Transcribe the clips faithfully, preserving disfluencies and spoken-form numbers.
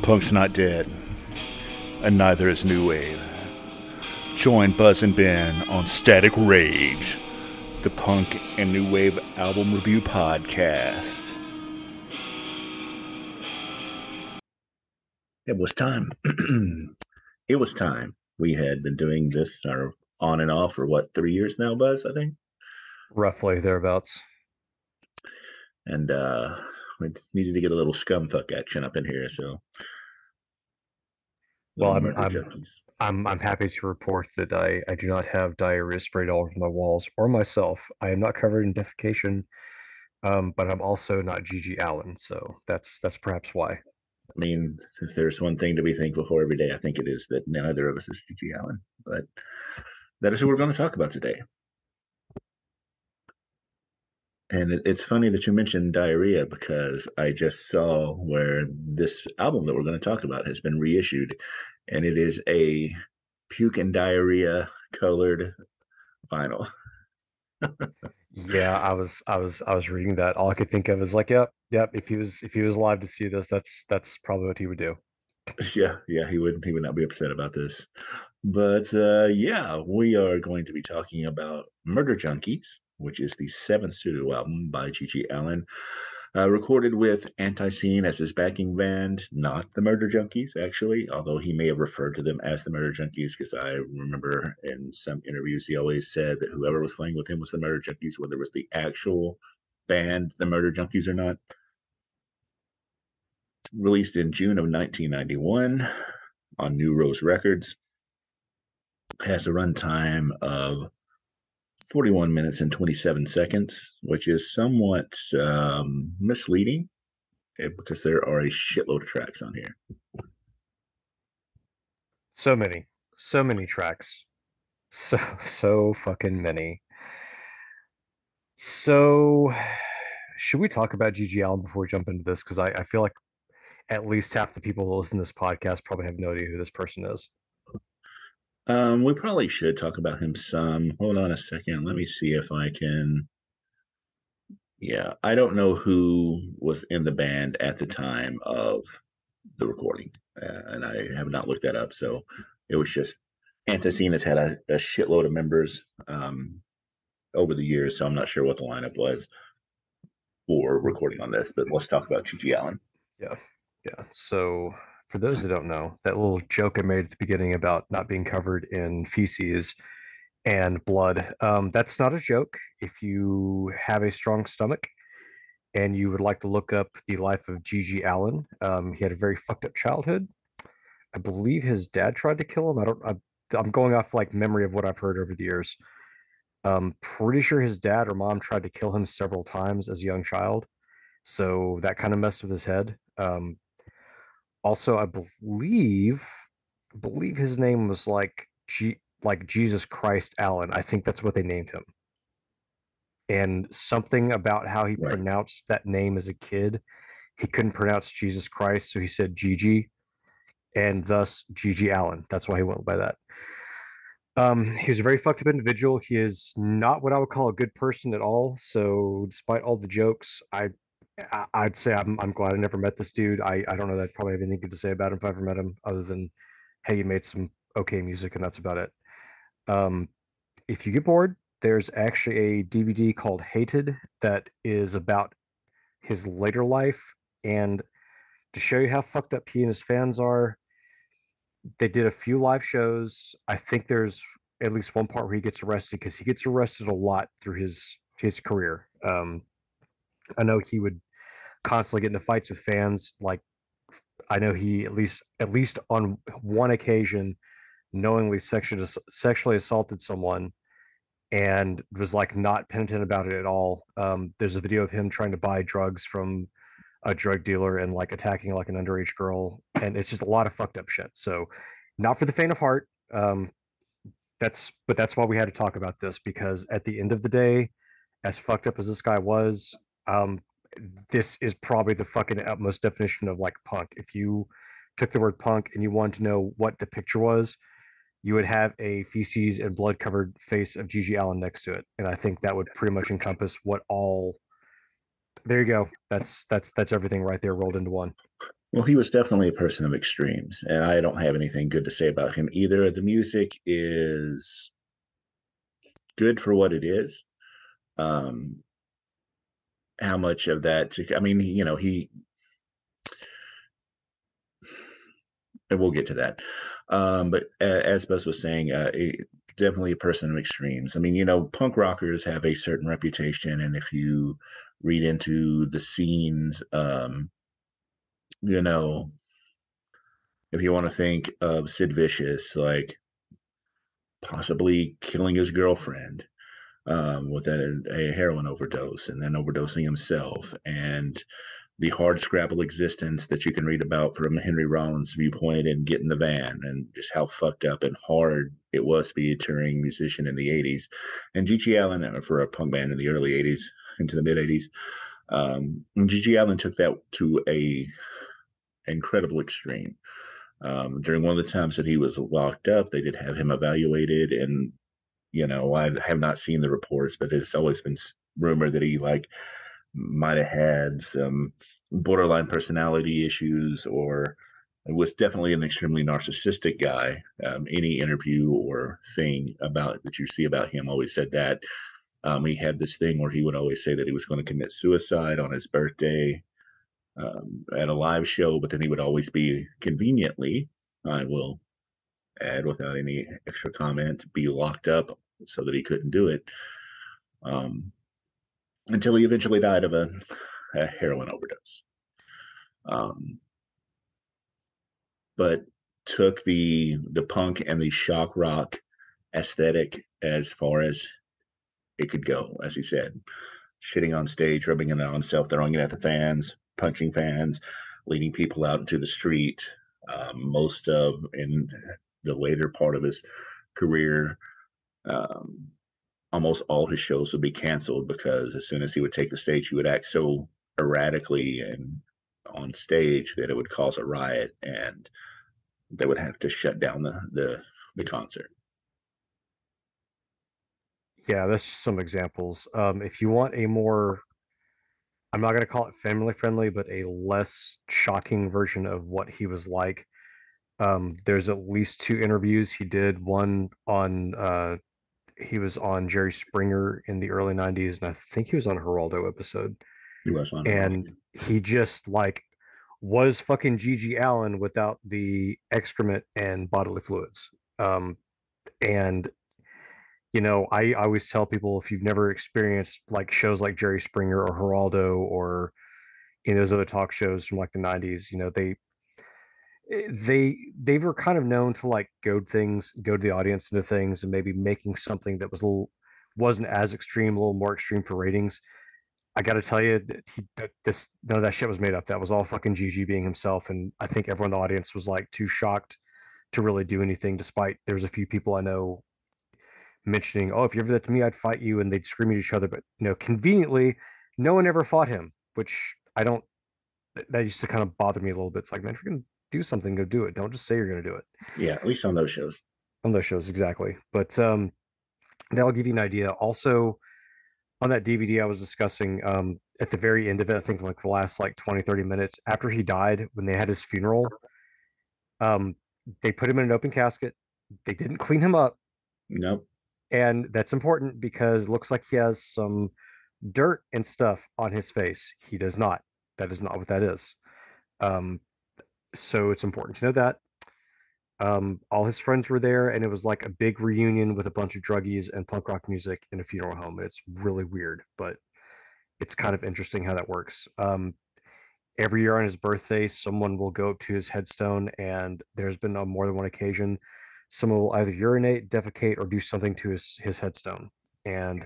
Punk's not dead, and neither is New Wave. Join Buzz and Ben on Static Rage, the Punk and New Wave album review podcast. It was time. It was time. We had been doing this uh, on and off for what, three years now, Buzz, I think? Roughly thereabouts. And uh, we needed to get a little scumfuck action up in here, so. Well, Little I'm murder I'm junkies. I'm I'm happy to report that I I do not have diarrhea sprayed all over my walls or myself. I am not covered in defecation, um, but I'm also not G G Allen, so that's that's perhaps why. I mean, if there's one thing to be thankful for every day, I think it is that neither of us is G G Allen. But that is who we're going to talk about today. And it, it's funny that you mentioned diarrhea because I just saw where this album that we're going to talk about has been reissued, and it is a puke and diarrhea colored vinyl. Yeah, I was I was I was reading that. All I could think of is like, yep, yep. If he was if he was alive to see this, that's that's probably what he would do. Yeah, yeah, he would he would not be upset about this. But uh, yeah, we are going to be talking about Murder Junkies, which is the seventh studio album by G G Allen, uh, recorded with Anti-Scene as his backing band, not the Murder Junkies, actually, although he may have referred to them as the Murder Junkies, because I remember in some interviews he always said that whoever was playing with him was the Murder Junkies, whether it was the actual band, the Murder Junkies, or not. Released in June of nineteen ninety-one on New Rose Records, has a runtime of forty-one minutes and twenty-seven seconds, which is somewhat um, misleading eh, because there are a shitload of tracks on here. So many, so many tracks, so so fucking many. So, should we talk about G G Allen before we jump into this? Because I, I feel like at least half the people who listen to this podcast probably have no idea who this person is. Um, we probably should talk about him some. Hold on a second. Let me see if I can. Yeah, I don't know who was in the band at the time of the recording, uh, and I have not looked that up. So it was just Antecine has had a, a shitload of members um, over the years, so I'm not sure what the lineup was for recording on this. But let's talk about G G Allen. Yeah, yeah. So, for those that don't know, that little joke I made at the beginning about not being covered in feces and blood, um, that's not a joke. If you have a strong stomach and you would like to look up the life of G G Allen, um, he had a very fucked up childhood. I believe his dad tried to kill him. I don't. I, I'm going off like memory of what I've heard over the years. Um, pretty sure his dad or mom tried to kill him several times as a young child, so that kind of messed with his head. Um, also, I believe, I believe his name was like G, like Jesus Christ Allen. I think that's what they named him. And something about how he Right. pronounced that name as a kid, he couldn't pronounce Jesus Christ, so he said Gigi, and thus Gigi Allen. That's why he went by that. Um, he was a very fucked up individual. He is not what I would call a good person at all. So, despite all the jokes, I, I I'd say I'm I'm glad I never met this dude. I I don't know that I'd probably have anything good to say about him if I ever met him, other than hey, you made some okay music, and that's about it. Um, if you get bored, there's actually a D V D called Hated that is about his later life, and to show you how fucked up he and his fans are, they did a few live shows. I think there's at least one part where he gets arrested because he gets arrested a lot through his his career. Um, I know he would constantly get into fights with fans. Like I know he at least at least on one occasion knowingly sexually sexually assaulted someone and was like not penitent about it at all. Um, there's a video of him trying to buy drugs from a drug dealer and like attacking like an underage girl, and it's just a lot of fucked up shit. So, not for the faint of heart. Um, that's but that's why we had to talk about this because at the end of the day, as fucked up as this guy was, um, this is probably the fucking utmost definition of like punk. If you took the word punk and you wanted to know what the picture was, you would have a feces and blood covered face of Gigi Allen next to it, and I think that would pretty much encompass what all. There you go. That's that's that's everything right there rolled into one. Well, he was definitely a person of extremes, and I don't have anything good to say about him either. The music is good for what it is. Um, how much of that? I mean, you know, he. And we'll get to that. Um, but as Buzz was saying, uh, it, definitely a person of extremes. I mean, you know, punk rockers have a certain reputation, and if you read into the scenes, um, you know, if you want to think of Sid Vicious, like possibly killing his girlfriend um, with a, a heroin overdose and then overdosing himself, and the hard scrabble existence that you can read about from Henry Rollins' viewpoint and Get in the Van, and just how fucked up and hard it was to be a touring musician in the eighties. And G G Allin, uh, for a punk band in the early eighties into the mid eighties, um, G G Allin took that to a incredible extreme. Um, during one of the times that he was locked up, they did have him evaluated, and you know, I have not seen the reports, but it's always been rumored that he like might have had some borderline personality issues, or was definitely an extremely narcissistic guy. Um, any interview or thing about that you see about him always said that. Um, he had this thing where he would always say that he was going to commit suicide on his birthday um, at a live show, but then he would always be conveniently, I will add without any extra comment, be locked up so that he couldn't do it. Um, until he eventually died of a, a heroin overdose. Um, but took the the punk and the shock rock aesthetic as far as it could go, as he said, shitting on stage, rubbing it on himself, throwing it at the fans, punching fans, leading people out into the street. Um, most of in the later part of his career, um, almost all his shows would be canceled because as soon as he would take the stage, he would act so erratically and on stage that it would cause a riot, and they would have to shut down the the, the concert. Yeah, that's just some examples. Um, if you want a more, I'm not going to call it family friendly, but a less shocking version of what he was like, um, there's at least two interviews he did. One on, uh, he was on Jerry Springer in the early nineties, and I think he was on a Geraldo episode. He was on Raw. And he just like was fucking G G Allen without the excrement and bodily fluids. Um, and you know, I, I always tell people if you've never experienced like shows like Jerry Springer or Geraldo or you know those other talk shows from like the nineties, you know, they eh, they they were kind of known to like goad things, goad the audience into things, and maybe making something that was a little wasn't as extreme, a little more extreme for ratings. I got to tell you that, he, that this none of that shit was made up. That was all fucking Gigi being himself, and I think everyone in the audience was like too shocked to really do anything. Despite there's a few people I know mentioning, "Oh, if you ever did that to me, I'd fight you," and they'd scream at each other. But you know, conveniently, no one ever fought him, which I don't. That used to kind of bother me a little bit. It's like, man, if you're gonna do something, go do it. Don't just say you're gonna do it. Yeah, at least on those shows. On those shows, exactly. But um, that'll give you an idea. Also, on that D V D I was discussing, um, at the very end of it, I think like the last like twenty, thirty minutes after he died, when they had his funeral, um, they put him in an open casket. They didn't clean him up. Nope. And that's important because it looks like he has some dirt and stuff on his face. He does not. That is not what that is. Um, so it's important to know that. Um, all his friends were there, and it was like a big reunion with a bunch of druggies and punk rock music in a funeral home. It's really weird, but it's kind of interesting how that works. Um, every year on his birthday, someone will go up to his headstone, and there's been on more than one occasion, someone will either urinate, defecate, or do something to his his headstone. And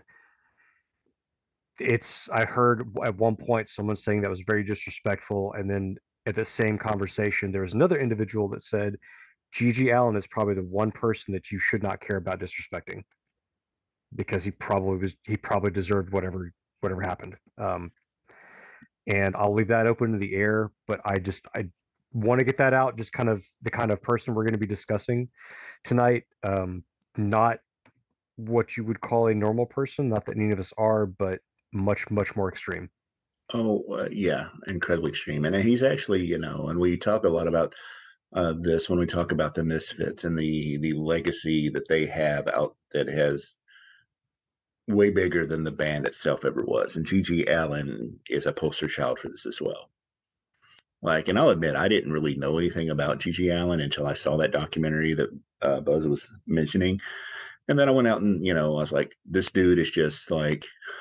it's I heard at one point someone saying that was very disrespectful, and then at the same conversation, there was another individual that said, G G Allen is probably the one person that you should not care about disrespecting because he probably was he probably deserved whatever whatever happened. Um, and I'll leave that open to the air. But I just I want to get that out. Just kind of the kind of person we're going to be discussing tonight. Um, not what you would call a normal person. Not that any of us are, but much much more extreme. Oh, uh, yeah, incredibly extreme. And he's actually, you know, and we talk a lot about uh, this when we talk about the Misfits and the the legacy that they have out that has way bigger than the band itself ever was. And G G Allen is a poster child for this as well. Like, and I'll admit, I didn't really know anything about G G Allen until I saw that documentary that uh, Buzz was mentioning. And then I went out and, you know, I was like, this dude is just like,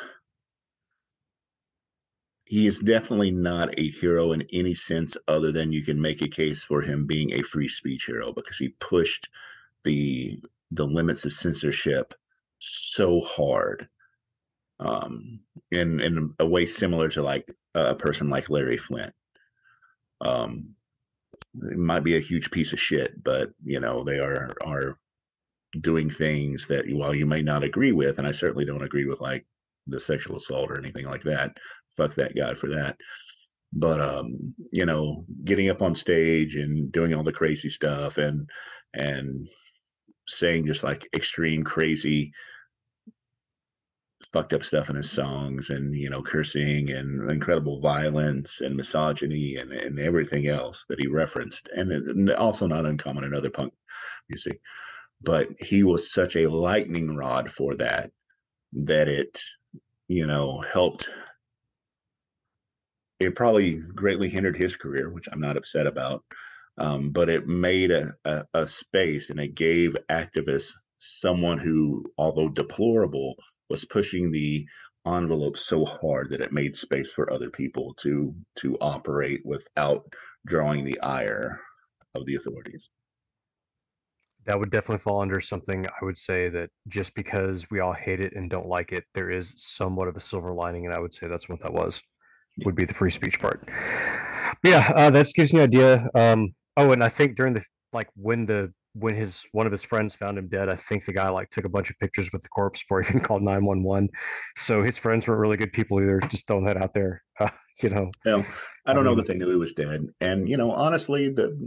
he is definitely not a hero in any sense other than you can make a case for him being a free speech hero because he pushed the the limits of censorship so hard, um, in in a way similar to like a person like Larry Flint. Um, it might be a huge piece of shit, but you know they are are doing things that while you may not agree with, and I certainly don't agree with like the sexual assault or anything like that. Fuck that guy for that. But um, you know, getting up on stage and doing all the crazy stuff and and saying just like extreme crazy fucked up stuff in his songs and you know cursing and incredible violence and misogyny and, and everything else that he referenced and also not uncommon in other punk music, but he was such a lightning rod for that that it you know helped. It probably greatly hindered his career, which I'm not upset about, um, but it made a, a, a space and it gave activists someone who, although deplorable, was pushing the envelope so hard that it made space for other people to to operate without drawing the ire of the authorities. That would definitely fall under something I would say that just because we all hate it and don't like it, there is somewhat of a silver lining, and I would say that's what that was. Yeah. Would be the free speech part. But yeah, uh, that gives me an idea. Um, oh, and I think during the like when the when his one of his friends found him dead, I think the guy like took a bunch of pictures with the corpse before he even called nine one one. So his friends weren't really good people either. Just throwing that out there. Uh, you know, Well, I I don't know mean, that they knew he was dead, and you know, honestly, the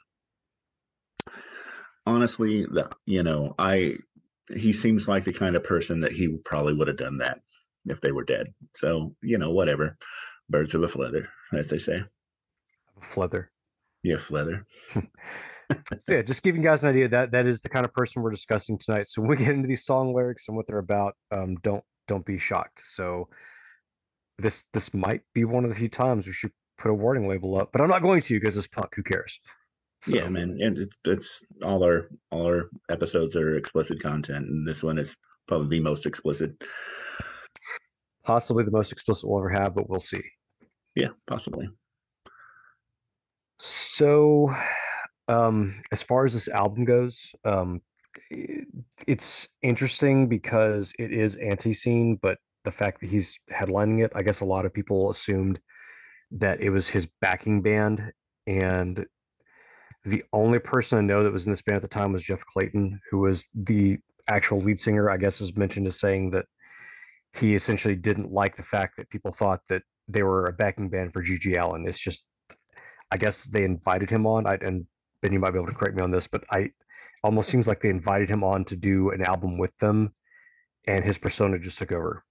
honestly, the you know, I he seems like the kind of person that he probably would have done that if they were dead. So, you know, whatever. Birds of a feather, as they say. Flether. Yeah, feather. So yeah, just giving you guys an idea that that is the kind of person we're discussing tonight. So when we get into these song lyrics and what they're about, um, don't don't be shocked. So this this might be one of the few times we should put a warning label up, but I'm not going to because it's punk. Who cares? Yeah, So man. And it, it's all our all our episodes are explicit content, and this one is probably the most explicit. possibly the most explicit we'll ever have, but we'll see. Yeah, possibly. So um, as far as this album goes, um, it, it's interesting because it is anti-scene, but the fact that he's headlining it, I guess a lot of people assumed that it was his backing band, and the only person I know that was in this band at the time was Jeff Clayton, who was the actual lead singer. I guess is mentioned as saying that he essentially didn't like the fact that people thought that they were a backing band for G G Allen. It's just, I guess they invited him on. I, and Ben, you might be able to correct me on this, but I almost seems like they invited him on to do an album with them, and his persona just took over.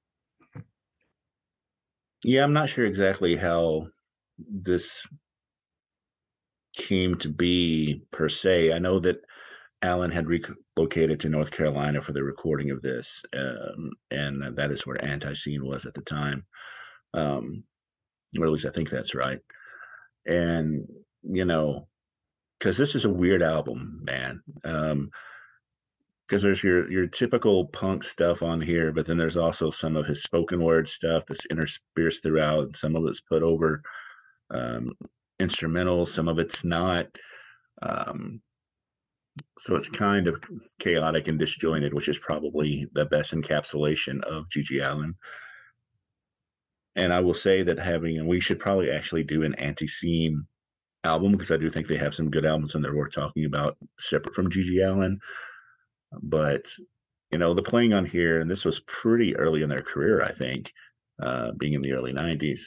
Yeah, I'm not sure exactly how this came to be per se. I know that Allen had relocated to North Carolina for the recording of this, um, and that is where Anti-Scene was at the time. Um, or at least I think that's right. And you know, because this is a weird album, man. Um, because there's your your typical punk stuff on here, but then there's also some of his spoken word stuff that's interspersed throughout. And some of it's put over um, instrumental, some of it's not. Um, so it's kind of chaotic and disjointed, which is probably the best encapsulation of G G Allen. And I will say that having, and we should probably actually do an anti-scene album because I do think they have some good albums and they're worth talking about separate from G G Allen. But you know, the playing on here, and this was pretty early in their career, I think, uh, being in the early nineties,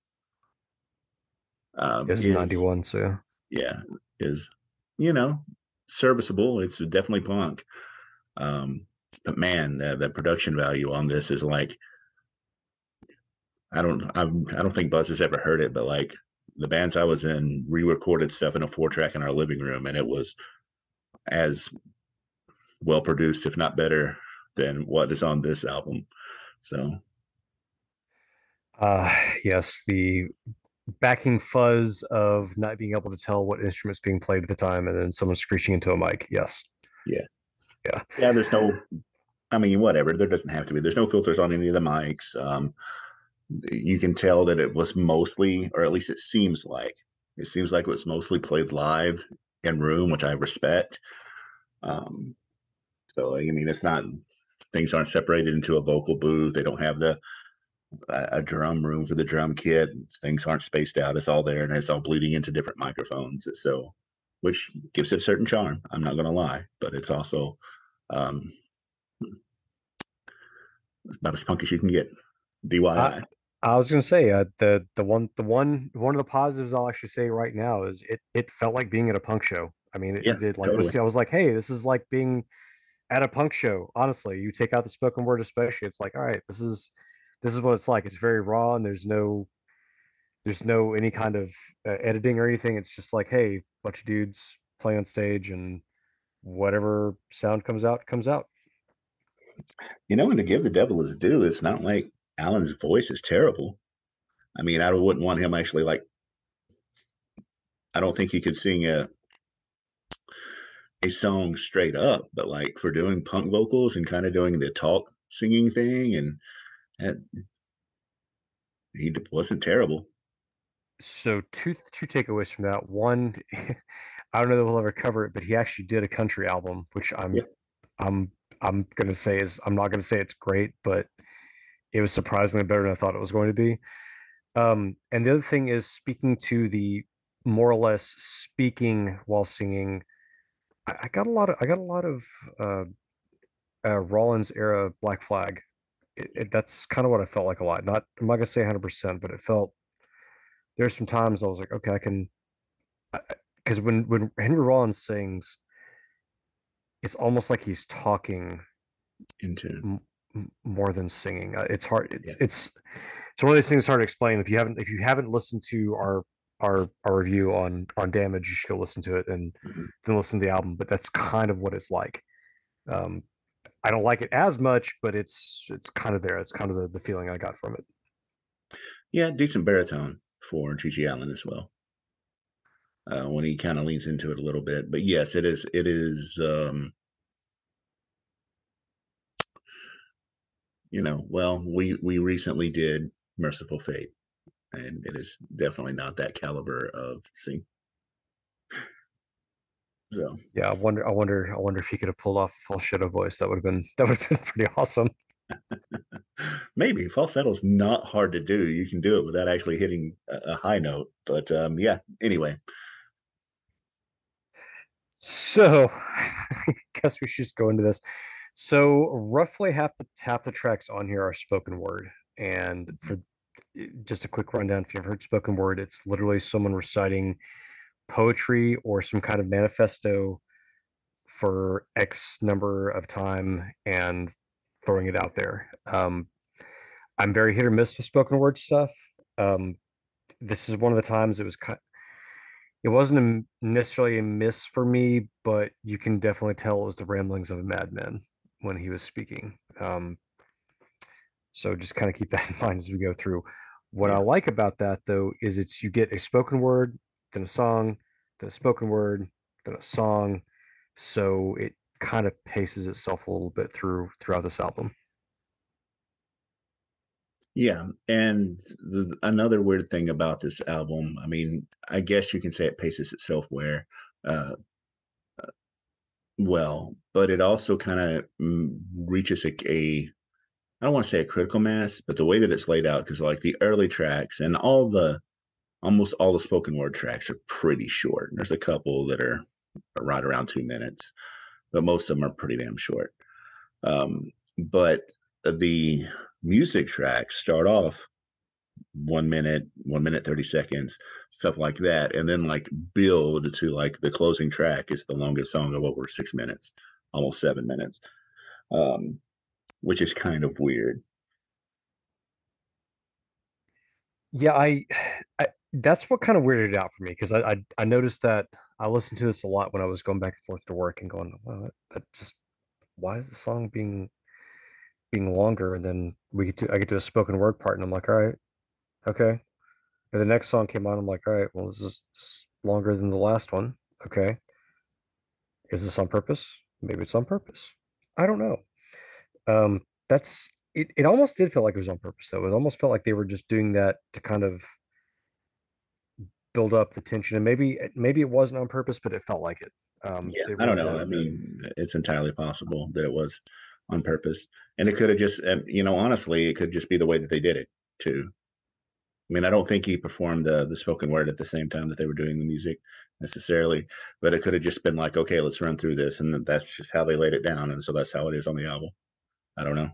um, It was is, ninety-one, so yeah, is, you know, serviceable. It's definitely punk. Um, but man, the, the production value on this is like, I don't I'm, I don't think Buzz has ever heard it, but like the bands I was in re-recorded stuff in a four track in our living room, and it was as well produced, if not better, than what is on this album. So Uh, yes, the backing fuzz of not being able to tell what instrument's being played at the time, and then someone screeching into a mic. Yes, yeah, yeah. yeah. There's no, I mean, whatever. There doesn't have to be. There's no filters on any of the mics. Um, you can tell that it was mostly, or at least it seems like, it seems like it was mostly played live in room, which I respect. Um, so I mean, it's not things aren't separated into a vocal booth. They don't have the a, a drum room for the drum kit. Things aren't spaced out. It's all there, and it's all bleeding into different microphones. So, which gives it a certain charm. I'm not going to lie, but it's also um, about as punk as you can get. I D Y I. I was gonna say uh, the the one the one one of the positives I'll actually say right now is it it felt like being at a punk show. I mean, it, Yeah, it did like totally. listen. I was like, hey, this is like being at a punk show. Honestly, you take out the spoken word, especially, it's like, all right, this is this is what it's like. It's very raw, and there's no there's no any kind of uh, editing or anything. It's just like, hey, bunch of dudes play on stage, and whatever sound comes out comes out. You know, and to give the devil his due, it's not like Alan's voice is terrible. I mean, I wouldn't want him actually like. I don't think he could sing a a song straight up, but like for doing punk vocals and kind of doing the talk singing thing, and, and he wasn't terrible. So two two takeaways from that. One, I don't know that we'll ever cover it, but he actually did a country album, which I'm Yeah, I'm I'm gonna say is I'm not gonna say it's great, but it was surprisingly better than I thought it was going to be. Um, and the other thing is speaking to the more or less speaking while singing. I, I got a lot of I got a lot of uh, uh, Rollins era Black Flag. It, it, that's kind of what I felt like a lot. Not I'm not gonna say one hundred percent, but it felt there's some times I was like, okay, I can because when when Henry Rollins sings, it's almost like he's talking in tune. m- m- more than singing. Uh, it's hard. Yeah. It's it's it's one of those things hard to explain. If you haven't if you haven't listened to our our our review on on Damage, you should go listen to it and Mhm. then listen to the album. But that's kind of what it's like. Um, I don't like it as much, but it's it's kind of there. It's kind of the, the feeling I got from it. Yeah, decent baritone for G G Allen as well. Uh, when he kind of leans into it a little bit, but yes, it is. It is. Um, you know, well, we we recently did Merciful Fate, and it is definitely not that caliber of sing. So Yeah, I wonder I wonder I wonder if he could have pulled off a falsetto voice. That would have been that would have been pretty awesome. maybe falsetto's not hard to do. You can do it without actually hitting a, a high note. But um, yeah. Anyway, So, I guess we should just go into this. So, roughly half the half the tracks on here are spoken word, and for just a quick rundown, if you've heard spoken word, it's literally someone reciting poetry or some kind of manifesto for X number of time and throwing it out there. Um, I'm very hit or miss with spoken word stuff. Um, this is one of the times it was kind it wasn't a, necessarily a miss for me, but you can definitely tell it was the ramblings of a madman when he was speaking. Um, so just kind of keep that in mind as we go through. What I yeah. like about that though is it's you get a spoken word, then a song, then a spoken word, then a song. So it kind of paces itself a little bit through throughout this album. Yeah, and the, another weird thing about this album, I mean, I guess you can say it paces itself where, uh, well, but it also kind of mm, reaches a, a, I don't want to say a critical mass, but the way that it's laid out, because like the early tracks and all the, almost all the spoken word tracks are pretty short. There's a couple that are right around two minutes, but most of them are pretty damn short. Um, but the music tracks start off one minute, one minute, thirty seconds, stuff like that. And then like build to like the closing track is the longest song of over six minutes, almost seven minutes, um, which is kind of weird. Yeah, I, I that's what kind of weirded it out for me because I, I I noticed that I listened to this a lot when I was going back and forth to work and going, well, that, that just why is the song being being longer? And then we get to I get to a spoken word part, and I'm like, all right, okay. And the next song came on, I'm like, all right, well, this is longer than the last one. Okay, is this on purpose? Maybe it's on purpose. I don't know. Um, that's it. It almost did feel like it was on purpose, though. It almost felt like they were just doing that to kind of build up the tension, and maybe maybe it wasn't on purpose, but it felt like it. Um, Yeah, it I don't really know. did. I mean, it's entirely possible that it was on purpose, and it could have just, uh, you know, honestly, it could just be the way that they did it too. I mean, I don't think he performed the the spoken word at the same time that they were doing the music necessarily, but it could have just been like, okay, let's run through this, and then that's just how they laid it down, and so that's how it is on the album. I don't know.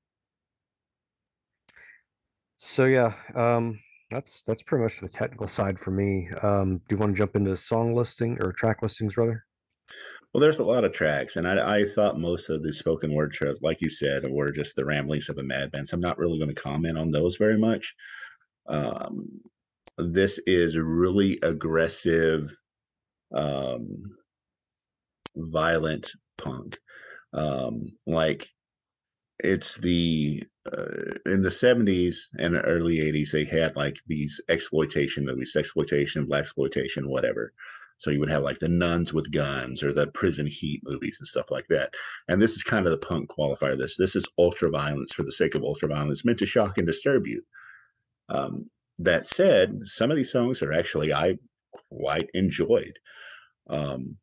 So yeah, um, that's that's pretty much the technical side for me. Um, do you want to jump into song listing or track listings, rather? Well, there's a lot of tracks, and I, I thought most of the spoken word shows, like you said, were just the ramblings of a madman. So I'm not really going to comment on those very much. Um, this is really aggressive, um, violent punk. Um, like it's the uh, in the seventies and early eighties, they had like these exploitation movies, exploitation, black exploitation, whatever. So you would have like the nuns with guns or the prison heat movies and stuff like that. And this is kind of the punk qualifier. This this is ultra violence for the sake of ultra violence, meant to shock and disturb you. Um, that said, some of these songs are actually I quite enjoyed. Um,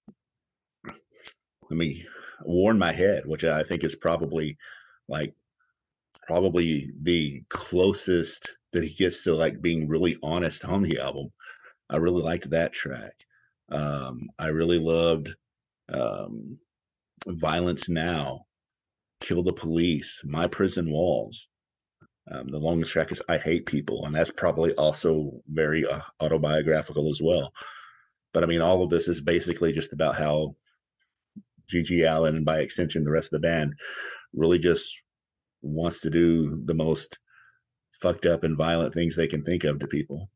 Let me warn my head, which I think is probably like probably the closest that he gets to like being really honest on the album. I really liked that track. Um, I really loved um, Violence Now, Kill the Police, My Prison Walls. Um, the longest track is I Hate People, and that's probably also very uh, autobiographical as well. But I mean, all of this is basically just about how GG Allin, and by extension the rest of the band, really just wants to do the most fucked up and violent things they can think of to people.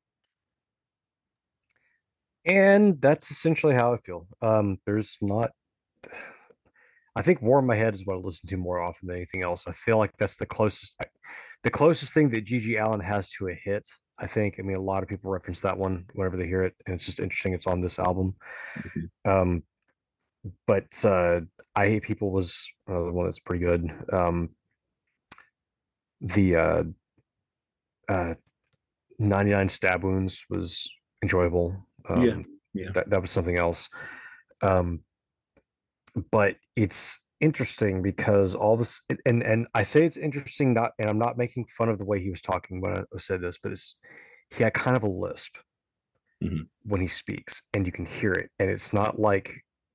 And that's essentially how I feel. Um, there's not. I think "War in My Head" is what I listen to more often than anything else. I feel like that's the closest, the closest thing that GG Allin has to a hit. I think. I mean, a lot of people reference that one whenever they hear it, and it's just interesting. It's on this album. Mhm. Um, but uh, "I Hate People" was uh, the one that's pretty good. Um, the uh, uh, ninety-nine Stab Wounds was enjoyable. Yeah, Um, yeah, that that was something else. Um, but it's interesting because all this and and I say it's interesting, not and I'm not making fun of the way he was talking when I said this, but it's he had kind of a lisp hmm when he speaks, and you can hear it, and it's not like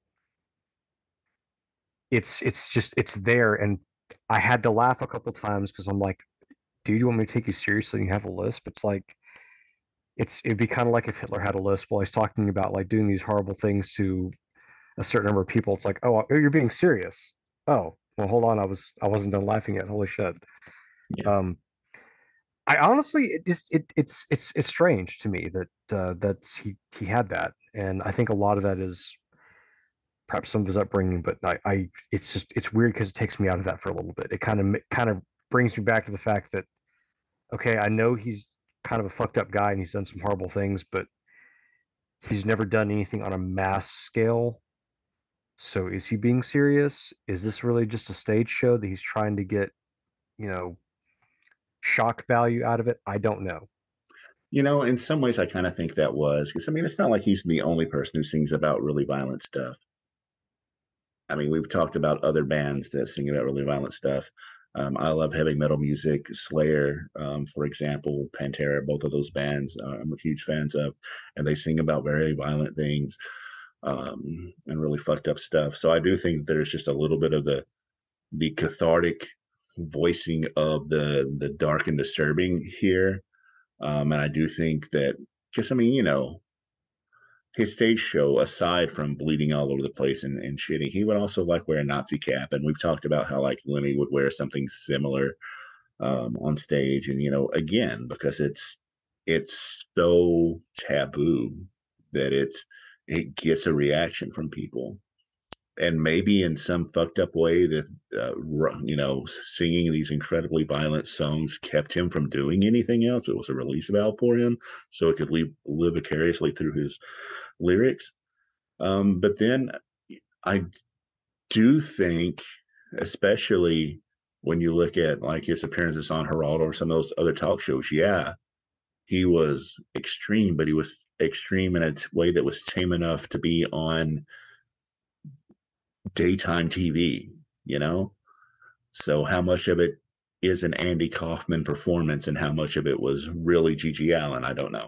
it's it's just it's there, and I had to laugh a couple times because I'm like, dude, you want me to take you seriously? And you have a lisp? It's like it's it'd be kind of like if Hitler had a lisp while he's talking about like doing these horrible things to a certain number of people. It's like, oh, you're being serious. Oh, well, hold on, I was I wasn't done laughing yet. Holy shit. yeah. Um, I honestly, it just it it's it's it's strange to me that uh, that he he had that, and I think a lot of that is perhaps some of his upbringing, but I, I it's just it's weird because it takes me out of that for a little bit. It kind of kind of brings me back to the fact that okay, I know he's kind of a fucked up guy and he's done some horrible things, but he's never done anything on a mass scale. So is he being serious? Is this really just a stage show that he's trying to get, you know, shock value out of it? I don't know. You know, in some ways, I kind of think that was because I mean, it's not like he's the only person who sings about really violent stuff. I mean, we've talked about other bands that sing about really violent stuff. Um, I love heavy metal music. Slayer, um, for example, Pantera, both of those bands uh, I'm a huge fans of, and they sing about very violent things um, and really fucked up stuff. So I do think there's just a little bit of the the cathartic voicing of the the dark and disturbing here. Um, and I do think that, because I mean, you know, his stage show, aside from bleeding all over the place and, and shitting, he would also like wear a Nazi cap. And we've talked about how like Lemmy would wear something similar. um, on stage, and you know, again, because it's it's so taboo that it's it gets a reaction from people, and maybe in some fucked up way that uh, you know, singing these incredibly violent songs kept him from doing anything else. It was a release valve for him, so it could live, live vicariously through his lyrics. Um, but then I do think, especially when you look at like his appearances on Geraldo or some of those other talk shows, yeah, he was extreme, but he was extreme in a t- way that was tame enough to be on daytime T V, you know? So how much of it is an Andy Kaufman performance and how much of it was really G G Allen, I don't know.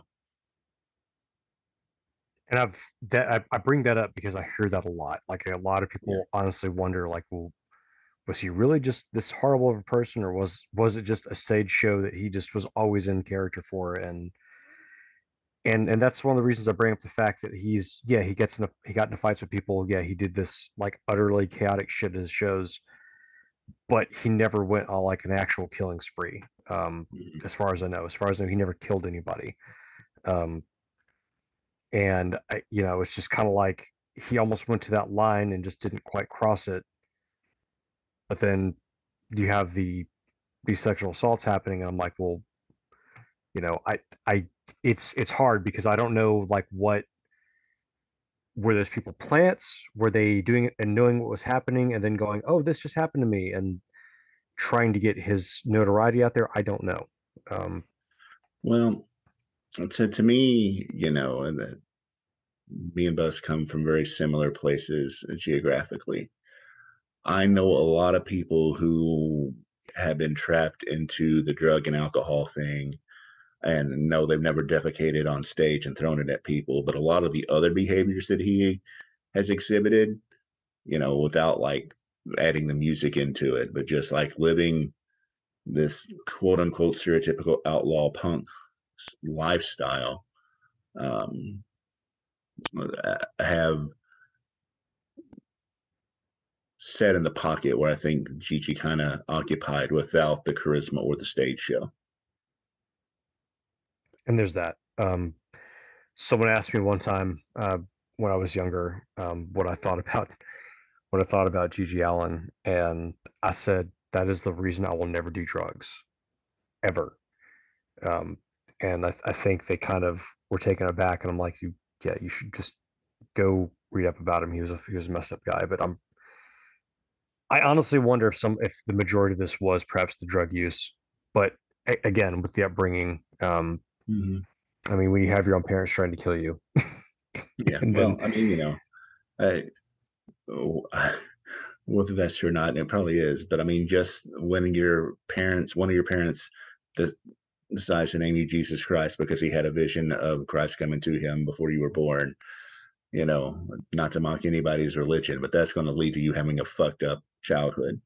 And I've that I, I bring that up because I hear that a lot. Like a lot of Yeah. people honestly wonder, like, well, was he really just this horrible of a person, or was was it just a stage show that he just was always in character for? And and and that's one of the reasons I bring up the fact that he's yeah he gets in a, he got into fights with people. Yeah, he did this like utterly chaotic shit at his shows, but he never went on like an actual killing spree. Um, Mhm. as far as I know, as far as I know, he never killed anybody. Um, and I, you know, it's just kind of like he almost went to that line and just didn't quite cross it. But then you have the these sexual assaults happening, and I'm like, well, you know, I I it's it's hard because I don't know like what were those people plants? Were they doing it and knowing what was happening and then going, oh, this just happened to me, and trying to get his notoriety out there? I don't know. Um, Well, to to me, you know, and that me and Bus come from very similar places geographically. I know a lot of people who have been trapped into the drug and alcohol thing, and no, they've never defecated on stage and thrown it at people, but a lot of the other behaviors that he has exhibited, you know, without like adding the music into it, but just like living this quote unquote stereotypical outlaw punk lifestyle, um, have sat in the pocket where I think Gigi kind of occupied without the charisma or the stage show. and there's that. Um, someone asked me one time uh, when I was younger um, what I thought about what I thought about Gigi Allen, and I said that is the reason I will never do drugs ever. Um, and I, I think they kind of were taken aback, and I'm like, you, yeah, you should just go read up about him. He was a he was a messed up guy, but I'm I honestly wonder if some if the majority of this was perhaps the drug use, but a- again with the upbringing, um, Mm-hmm. I mean, when you have your own parents trying to kill you, Yeah, and then well, I mean, you know, I, whether that's true or not, and it probably is, but I mean, just when your parents, one of your parents, de- decides to name you Jesus Christ because he had a vision of Christ coming to him before you were born, you know, not to mock anybody's religion, but that's going to lead to you having a fucked up childhood.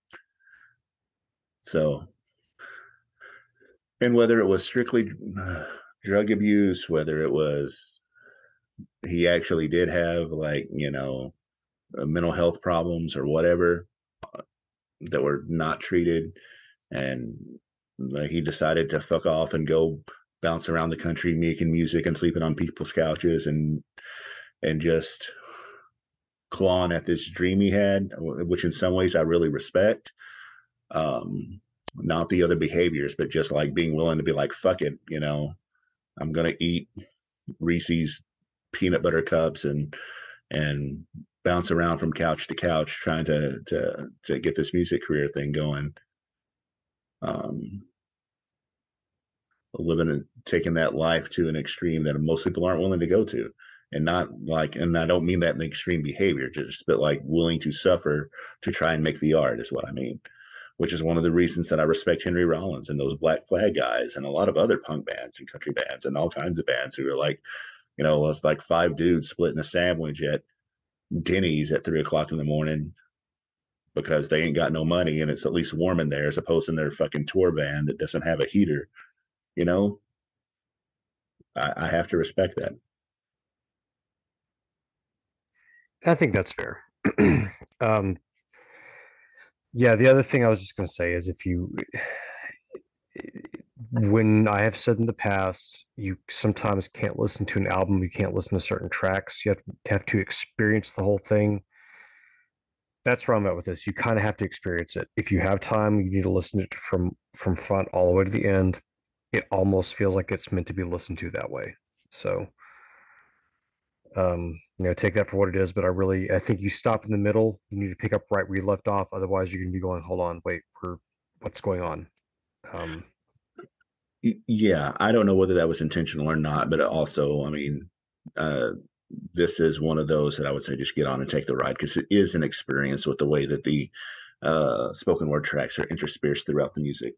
So, and whether it was strictly uh, drug abuse, whether it was he actually did have like, you know, uh, mental health problems or whatever that were not treated, and like, he decided to fuck off and go bounce around the country making music and sleeping on people's couches and and just clawing at this dream he had, which in some ways I really respect. Um, not the other behaviors, but just like being willing to be like, fuck it, you know, I'm gonna eat Reese's peanut butter cups and and bounce around from couch to couch trying to to to get this music career thing going. Um, living and taking that life to an extreme that most people aren't willing to go to, and not like, and I don't mean that in extreme behavior, just but like willing to suffer to try and make the art is what I mean. Which is one of the reasons that I respect Henry Rollins and those Black Flag guys and a lot of other punk bands and country bands and all kinds of bands who are like, you know, it's like five dudes splitting a sandwich at Denny's at three o'clock in the morning because they ain't got no money and it's at least warm in there as opposed to their fucking tour van that doesn't have a heater. You know, I, I have to respect that. I think that's fair. um, yeah, the other thing I was just gonna say is if you when I have said in the past, you sometimes can't listen to an album, you can't listen to certain tracks, you have to, have to experience the whole thing. That's where I'm at with this. You kind of have to experience it. If you have time, you need to listen to it from from front all the way to the end. It almost feels like it's meant to be listened to that way. So, um, you know, take that for what it is. But I really, I think you stop in the middle. You need to pick up right where you left off. Otherwise, you're going to be going, hold on, wait, for what's going on? Um, Y- Yeah, I don't know whether that was intentional or not, but also, I mean, uh, this is one of those that I would say just get on and take the ride because it is an experience with the way that the uh, spoken word tracks are interspersed throughout the music.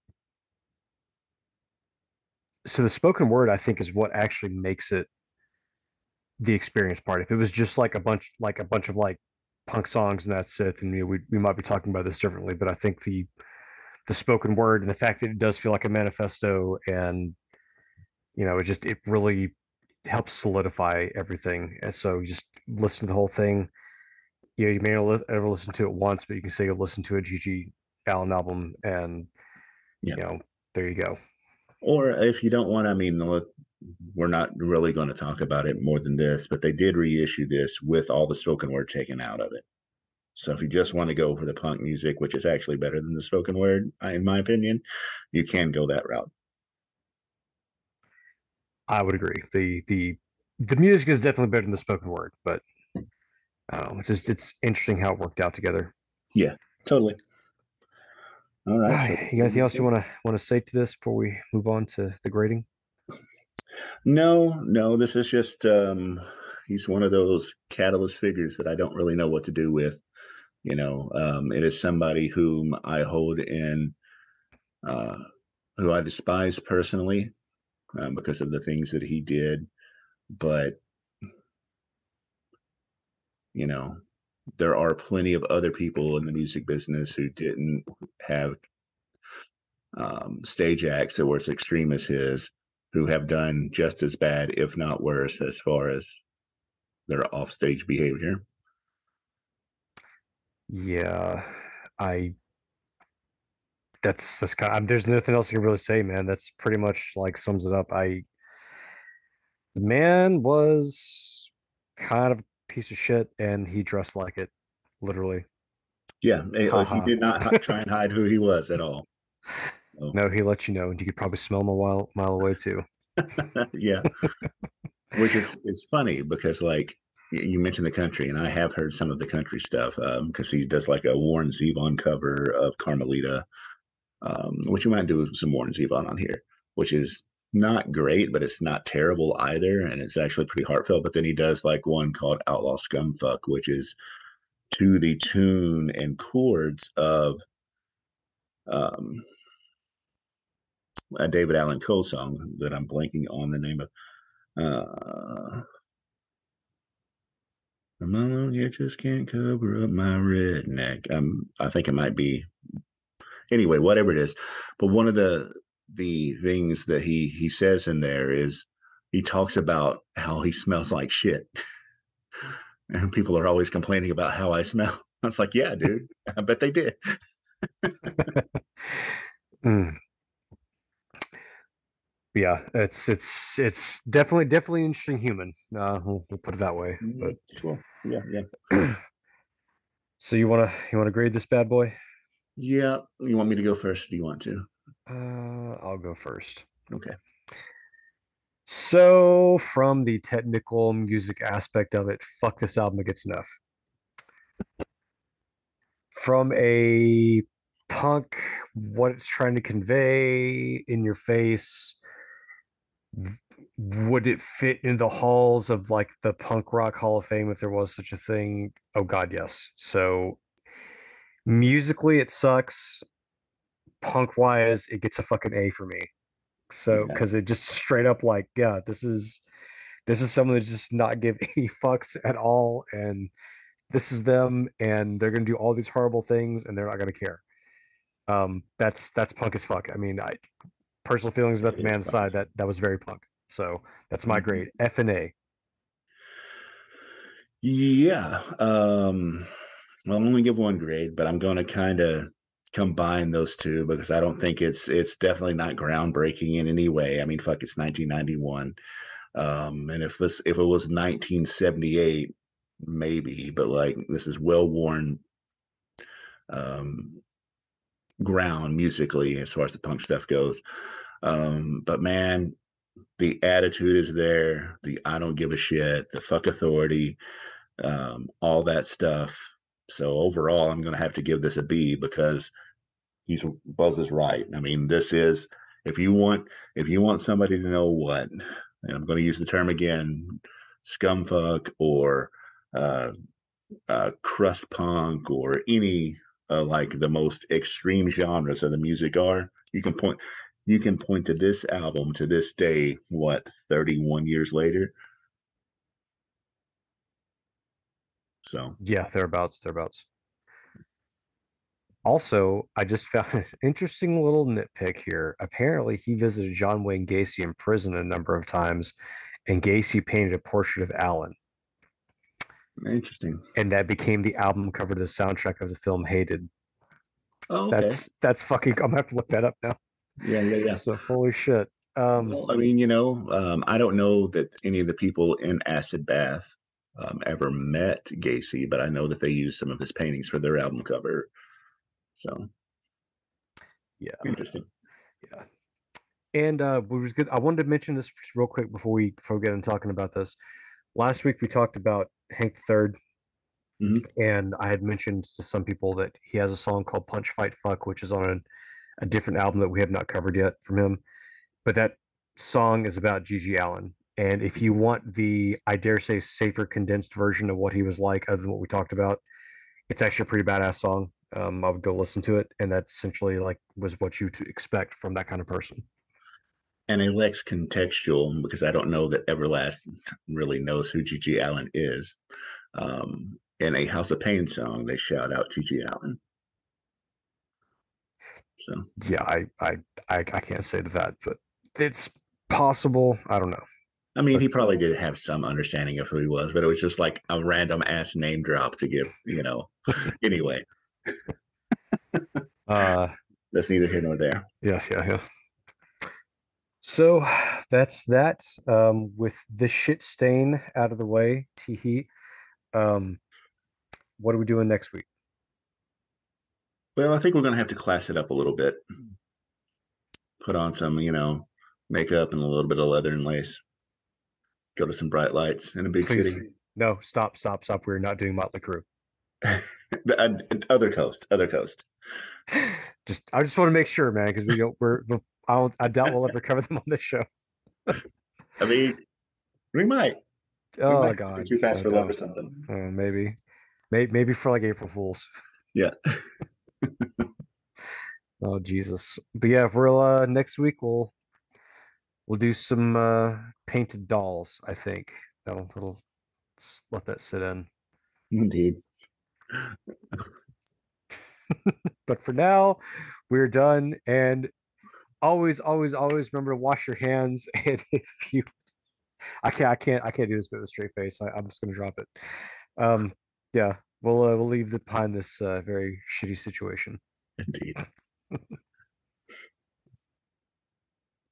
so the spoken word, I think, is what actually makes it the experience part. If it was just like a bunch, like a bunch of like punk songs and that's it, then you know, we we might be talking about this differently. But I think the the spoken word and the fact that it does feel like a manifesto and you know it just it really helps solidify everything. And so just listen to the whole thing. You know, you may not ever listen to it once, but you can say you listen to a G G Allen album, and Yeah. you know, there you go. Or if you don't want, I mean, look, we're not really going to talk about it more than this, but they did reissue this with all the spoken word taken out of it. So if you just want to go for the punk music, which is actually better than the spoken word, in my opinion, you can go that route. I would agree. The the the music is definitely better than the spoken word, but um, it's just it's interesting how it worked out together. Yeah, totally. All right. So You got anything else you want to want to say to this before we move on to the grading? no, no, this is just um he's one of those catalyst figures that I don't really know what to do with. You know, um, it is somebody whom I hold in uh who I despise personally um, because of the things that he did, but you know, there are plenty of other people in the music business who didn't have um, stage acts that were as extreme as his, who have done just as bad, if not worse, as far as their offstage behavior. Yeah, I that's that's kind of, there's nothing else I can really say, man. That's pretty much like sums it up. I The man was kind of a piece of shit, and he dressed like it, literally. Yeah, eh, he Haha. did not try and hide who he was at all. So, No, he let you know, and you could probably smell him a while mile away too. yeah, which is is funny because like you mentioned the country, and I have heard some of the country stuff because um, he does like a Warren Zevon cover of Carmelita, um, which we might do some Warren Zevon on here, which is not great, but it's not terrible either, and it's actually pretty heartfelt. But then he does like one called Outlaw Scumfuck, which is to the tune and chords of um, a David Allan Coe song that I'm blanking on the name of. Uh, Mama, you just can't cover up my redneck. Um, I think it might be anyway, whatever it is. But one of the the things that he he says in there is he talks about how he smells like shit, and people are always complaining about how I smell. I was like, yeah, dude, I bet they did. Mm, yeah, it's it's it's definitely definitely interesting human. Uh, we'll, we'll put it that way. Mm, But sure, yeah, yeah, so you wanna you wanna grade this bad boy? yeah. You want me to go first? Or do you want to? Uh, I'll go first. Okay. So from the technical music aspect of it, fuck this album, it gets enough. From a punk, what it's trying to convey in your face, would it fit in the halls of like the punk rock hall of fame if there was such a thing? Oh god, yes. So musically it sucks. Punk wise, it gets a fucking A for me. So Yeah. because it just straight up like, yeah, this is this is someone that just not give any fucks at all, and this is them, and they're gonna do all these horrible things, and they're not gonna care. Um, that's that's punk as fuck. I mean, I personal feelings about It the is man's fun. side that that was very punk. So that's my Mhm. grade. F and A. Yeah. Um, well, I'm only give one grade, but I'm going to kind of combine those two because I don't think it's it's definitely not groundbreaking in any way. I mean, fuck, it's nineteen ninety-one. Um, and if this if it was nineteen seventy-eight, maybe, but like this is well worn um, ground musically as far as the punk stuff goes. Um, but man, the attitude is there. The I don't give a shit. The fuck authority. Um, all that stuff. So overall, I'm gonna have to give this a B because he's Buzz is right. I mean, this is if you want if you want somebody to know what, and I'm going to use the term again, scumfuck or uh, uh, crust punk or any uh, like the most extreme genres of the music are, you can point you can point to this album to this day. What thirty-one years later? So Yeah, thereabouts, thereabouts. Also, I just found an interesting little nitpick here. Apparently, he visited John Wayne Gacy in prison a number of times, and Gacy painted a portrait of Allen, interesting. and that became the album cover to the soundtrack of the film Hated. Oh, okay. That's that's fucking. I'm gonna have to look that up now. Yeah, yeah, yeah. So holy shit. Um, Well, I mean, you know, um, I don't know that any of the people in Acid Bath um, ever met Gacy, but I know that they used some of his paintings for their album cover. So yeah, interesting. yeah. And uh, we was good. I wanted to mention this real quick before we before we get into talking about this. Last week we talked about Hank the Third, Hmm. and I had mentioned to some people that he has a song called Punch Fight Fuck, which is on a, a different album that we have not covered yet from him. But that song is about Gigi Allen. And if you want the, I dare say, safer, condensed version of what he was like, other than what we talked about, it's actually a pretty badass song. Um, I would go listen to it, and that essentially like was what you to expect from that kind of person. And a Lex contextual because I don't know that Everlast really knows who Gigi Allen is. Um, in a House of Pain song, they shout out Gigi Allen. So Yeah, I, I, I, I can't say to that, but it's possible. I don't know. I mean, But he probably did have some understanding of who he was, but it was just like a random ass name drop to give, you know. Anyway, uh, that's neither here nor there. yeah, yeah, yeah. So that's that. Um, with the shit stain out of the way, tee hee. Um, what are we doing next week? Well, I think we're going to have to class it up a little bit. Put on some, you know, makeup and a little bit of leather and lace. Go to some bright lights in a big Please, city. no, stop, stop, stop. We're not doing Motley Crue. the uh, other coast, other coast. Just, I just want to make sure, man, because we don't, we're, we're I, don't, I doubt we'll ever cover them on this show. I mean, we might. We Oh might be God, too fast I for love or don't. something. Uh, maybe, maybe, maybe for like April Fools. Yeah. Oh Jesus. But yeah, for uh, next week we'll we'll do some uh, painted dolls. I think that'll, that'll let that sit in. Indeed. But for now, we're done. And always, always, always remember to wash your hands. And if you, I can't, I can't, I can't do this with a straight face. I, I'm just gonna drop it. Um, yeah, we'll uh, we'll leave it behind this uh, very shitty situation. Indeed.